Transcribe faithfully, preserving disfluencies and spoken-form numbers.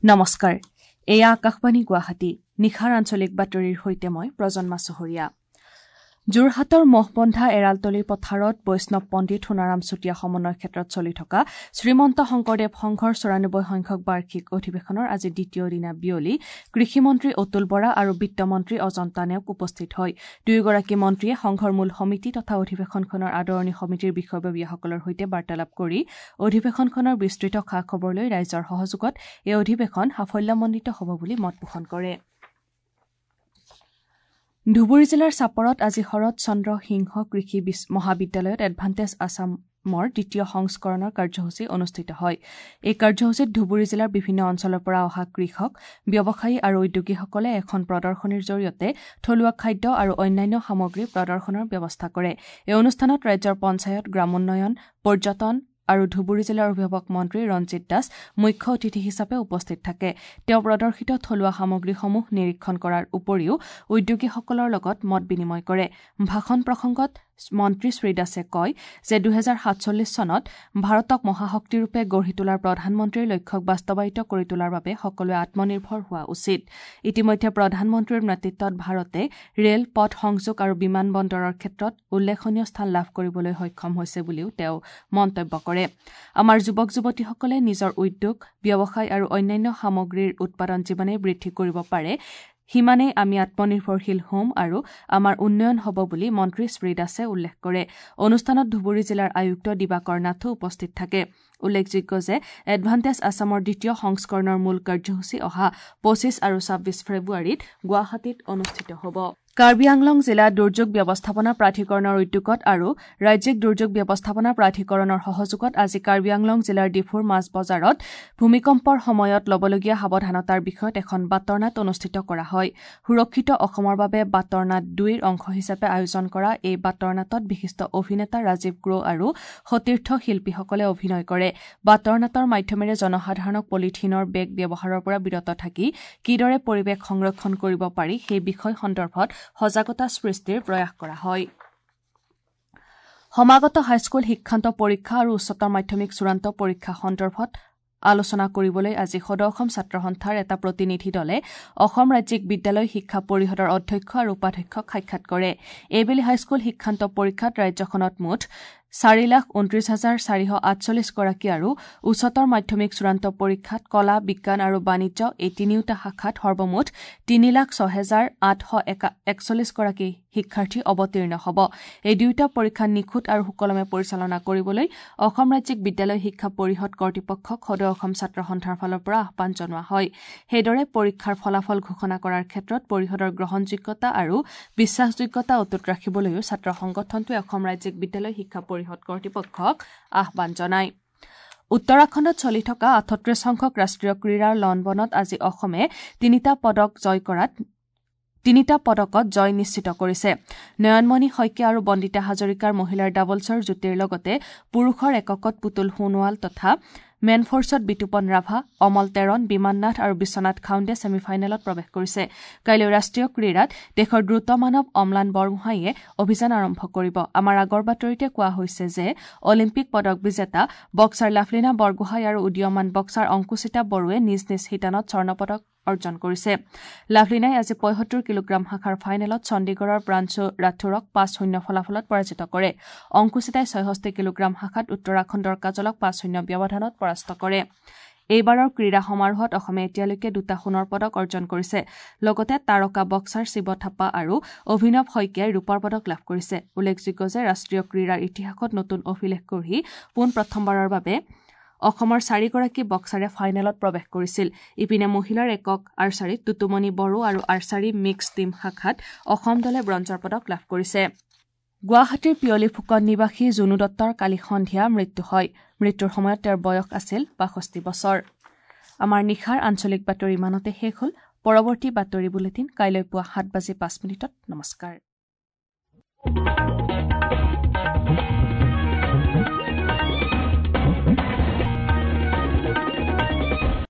নমস্কাৰ এয়া আকাশবাণী গুৱাহাটী নিখাৰ আঞ্চলিক বাতৰিৰ সৈতে মই প্ৰজন্মা চহৰীয়া যোৰহাটৰ মহবন্ধা এৰালতলীৰ পথাৰত বৈষ্ণৱ পণ্ডিত সোণাৰাম চুতীয়া সমন্বয় ক্ষেত্ৰত চলি থকা শ্ৰীমন্ত শংকৰদেৱ সংঘৰ চৌৰানব্বৈ সংখ্যক বাৰ্ষিক অধিৱেশনৰ আজি দ্বিতীয় দিনা বিয়লি কৃষিমন্ত্ৰী অতুল বৰা আৰু বিত্তমন্ত্ৰী অজন্তা নেওগ উপস্থিত হয় দুয়োগৰাকী মন্ত্ৰীয়ে সংঘৰ মূল সমিতি তথা অধিৱেশনখনৰ আদৰণি সমিতিৰ বিষয়ববীয়াসকলৰ সৈতে বাৰ্তালাপ কৰি অধিৱেশনখনৰ বিস্তৃত খা খবৰ লৈ ৰাইজৰ সহযোগত এই অধিৱেশন সাফল্যমণ্ডিত হ'ব বুলি মত পোষণ কৰে ধুবুৰী জিলাৰ চাপৰত আজি শৰৎ চন্দ্ৰ সিংহ কৃষি মহাবিদ্যালয়ত এডভান্টেজ আছামৰ দ্বিতীয় সংস্কৰণৰ কাৰ্যসূচী অনুষ্ঠিত হয় এই কাৰ্যসূচীত ধুবুৰী জিলাৰ বিভিন্ন অঞ্চলৰ পৰা অহা কৃষক ব্যৱসায়ী আৰু উদ্যোগীসকলে এখন প্ৰদৰ্শনীৰ জৰিয়তে থলুৱা খাদ্য আৰু অন্যান্য সামগ্ৰী প্ৰদৰ্শনৰ ব্যৱস্থা কৰে এই অনুষ্ঠানত ৰাজ্যৰ পঞ্চায়ত গ্ৰামোন্নয়ন পৰ্যটন আৰু ধুবুৰী জিলাৰ অভিভাৱক মন্ত্ৰী ৰঞ্জিত দাস মুখ্য অতিথি হিচাপে উপস্থিত থাকে তেওঁ প্ৰদৰ্শিত থলুৱা সামগ্ৰীসমূহ নিৰীক্ষণ কৰাৰ উপৰিও উদ্যোগীসকলৰ লগত মত বিনিময় কৰে ভাষণ প্ৰসংগত মন্ত্ৰী শ্ৰী দাসে কয় যে দুহেজাৰ সাতচল্লিছ চনত ভাৰতক মহাশক্তিৰূপে গঢ়ি তোলাৰ প্ৰধানমন্ত্ৰীৰ লক্ষ্যক বাস্তৱায়িত কৰি তোলাৰ বাবে সকলোৱে আত্মনিৰ্ভৰ হোৱা উচিত ইতিমধ্যে প্ৰধানমন্ত্ৰীৰ নেতৃত্বত ভাৰতে ৰেল পথ সংযোগ আৰু বিমান বন্দৰৰ ক্ষেত্ৰত উল্লেখনীয় স্থান লাভ কৰিবলৈ সক্ষম হৈছে বুলিও তেওঁ মন্তব্য কৰে আমাৰ যুৱক যুৱতীসকলে নিজৰ উদ্যোগ ব্যৱসায় আৰু অন্যান্য সামগ্ৰীৰ উৎপাদন যিমানেই বৃদ্ধি কৰিব পাৰে হিমানেই আমি আত্মনিৰ্ভৰশীল হ'ম আৰু আমাৰ উন্নয়ন হ'ব বুলি মন্ত্ৰী শ্ৰী দাসে উল্লেখ কৰে অনুষ্ঠানত ধুবুৰী জিলাৰ আয়ুক্ত দিবাকৰ নাথো উপস্থিত থাকে উল্লেখযোগ্য যে এডভান্টেজ আছামৰ দ্বিতীয় সংস্কৰণৰ মূল কাৰ্যসূচী অহা পঁচিছ আৰু ছাব্বিছ ফেব্ৰুৱাৰীত গুৱাহাটীত অনুষ্ঠিত হ'ব কাৰ্বি আংলং জিলা দুৰ্যোগ ব্যৱস্থাপনা প্ৰাধিকৰণৰ উদ্যোগত আৰু ৰাজ্যিক দুৰ্যোগ ব্যৱস্থাপনা প্ৰাধিকৰণৰ সহযোগত আজি কাৰ্বি আংলং জিলাৰ ডিফুৰ মাছ বজাৰত ভূমিকম্পৰ সময়ত ল'বলগীয়া সাৱধানতাৰ বিষয়ত এখন বাতৰনাট অনুষ্ঠিত কৰা হয় সুৰক্ষিত অসমৰ বাবে বাতৰনাট দুইৰ অংশ হিচাপে আয়োজন কৰা এই বাতৰনাটত বিশিষ্ট অভিনেতা ৰাজীৱ গ্ৰো আৰু সতীৰ্থ শিল্পীসকলে অভিনয় কৰে বাতৰনাটৰ মাধ্যমেৰে জনসাধাৰণক পলিথিনৰ বেগ ব্যৱহাৰৰ পৰা বিৰত থাকি কিদৰে পৰিৱেশ সংৰক্ষণ কৰিব পাৰি সেই বিষয় সন্দৰ্ভত সজাগতা সৃষ্টিৰ প্ৰয়াস কৰা হয় সমাগত হাইস্কুল শিক্ষান্ত পৰীক্ষা আৰু উচ্চতৰ মাধ্যমিক চূড়ান্ত পৰীক্ষা সন্দৰ্ভত আলোচনা কৰিবলৈ আজি সদৌ অসম ছাত্ৰ সন্থাৰ এটা প্ৰতিনিধি দলে অসম ৰাজ্যিক বিদ্যালয় শিক্ষা পৰিষদৰ অধ্যক্ষ আৰু উপাধ্যক্ষক সাক্ষাৎ কৰে এইবেলি হাইস্কুল শিক্ষান্ত পৰীক্ষাত ৰাজ্যখনত মুঠ চাৰি লাখ ঊনত্ৰিশ হাজাৰ চাৰিশ আঠচল্লিছ গৰাকী আৰু উচ্চতৰ মাধ্যমিক চূড়ান্ত পৰীক্ষাত কলা বিজ্ঞান আৰু বাণিজ্য এই তিনিওটা শাখাত সৰ্বমুঠ তিনি লাখ ছয় হাজাৰ আঠশ একচল্লিছ গৰাকী শিক্ষাৰ্থী অৱতীৰ্ণ হ'ব এই দুয়োটা পৰীক্ষা নিখুঁত আৰু সুকলমে পৰিচালনা কৰিবলৈ অসম ৰাজ্যিক বিদ্যালয় শিক্ষা পৰিষদ কৰ্তৃপক্ষক সদৌ অসম ছাত্ৰ সন্থাৰ ফালৰ পৰা আহ্বান জনোৱা হয় সেইদৰে পৰীক্ষাৰ ফলাফল ঘোষণা কৰাৰ ক্ষেত্ৰত পৰিষদৰ গ্ৰহণযোগ্যতা আৰু বিশ্বাসযোগ্যতা অটুট ৰাখিবলৈও ছাত্ৰ সংগঠনটোৱে অসম ৰাজ্যিক বিদ্যালয় শিক্ষা পৰিষদ কৰ্তৃপক্ষক আহ্বান জনায় উত্তৰাখণ্ডত চলি থকা আঠত্ৰিশ সংখ্যক ৰাষ্ট্ৰীয় ক্ৰীড়াৰ লণ্ডনত আজি অসমে তিনিটা পদক জয় কৰাত তিনিটা পদকত জয় নিশ্চিত কৰিছে নয়নমণি শইকীয়া আৰু বন্দিতা হাজৰিকাৰ মহিলাৰ ডাবলছৰ যুটিৰ লগতে পুৰুষৰ এককত পুতুল সোণোৱাল তথা মেন ফৰ্চত বিতুপন ৰাভা অমল তেৰণ বিমান নাথ আৰু বিশ্বনাথ খাউণ্ডে ছেমি ফাইনেলত প্ৰৱেশ কৰিছে কাইলৈ ৰাষ্ট্ৰীয় ক্ৰীড়াত দেশৰ দ্ৰুত মানৱ অম্লান বৰগোহাঁইয়ে অভিযান আৰম্ভ কৰিব আমাৰ আগৰ বাতৰিতে কোৱা হৈছে যে অলিম্পিক পদক বিজেতা বক্সাৰ লাভলিনা বৰগোহাঁই আৰু উদীয়মান বক্সাৰ অংকুচিতা বড়োৱে নিজ নিজ শিতানত স্বৰ্ণ পদক অৰ্জন কৰিছে লাভলিনাই আজি পঁয়সত্তৰ কিলোগ্ৰাম শাখাৰ ফাইনেলত চণ্ডীগড়ৰ প্ৰাঞ্চু ৰাথোৰক পাঁচ শূন্য ফলাফলত পৰাজিত কৰে অংকুচিতাই ছয়ষষ্ঠি কিলোগ্ৰাম শাখাত উত্তৰাখণ্ডৰ কাজলক পাঁচ শূন্য ব্যৱধানত পৰাস্ত কৰে এইবাৰৰ ক্ৰীড়া সমাৰোহত অসমে এতিয়ালৈকে দুটা সোণৰ পদক অৰ্জন কৰিছে লগতে তাৰকা বক্সাৰ শিৱ থাপা আৰু অভিনৱ শইকীয়াই ৰূপৰ পদক লাভ কৰিছে উল্লেখযোগ্য যে ৰাষ্ট্ৰীয় ক্ৰীড়াৰ ইতিহাসত নতুন অভিলেখ গঢ়ি পোন প্ৰথমবাৰৰ বাবে অসমৰ চাৰিগৰাকী বক্সাৰে ফাইনেলত প্ৰৱেশ কৰিছিল ইপিনে মহিলাৰ একক আৰ্চাৰীত টুটুমণি বড়ো আৰু আৰ্চাৰী মিক্স টিম শাখাত অসম দলে ব্ৰঞ্জৰ পদক লাভ কৰিছে গুৱাহাটীৰ পিয়লি ফুকন নিবাসী জুনু দত্তৰ কালি সন্ধিয়া মৃত্যু হয় মৃত্যুৰ সময়ত তেওঁৰ বয়স আছিল বাষষ্ঠি বছৰ আমাৰ নিখাৰ আঞ্চলিক বাতৰি ইমানতে শেষ হ'ল পৰৱৰ্তী বাতৰি বুলেটিন কাইলৈ পুৱা সাত বাজি পাঁচ মিনিটত নমস্কাৰ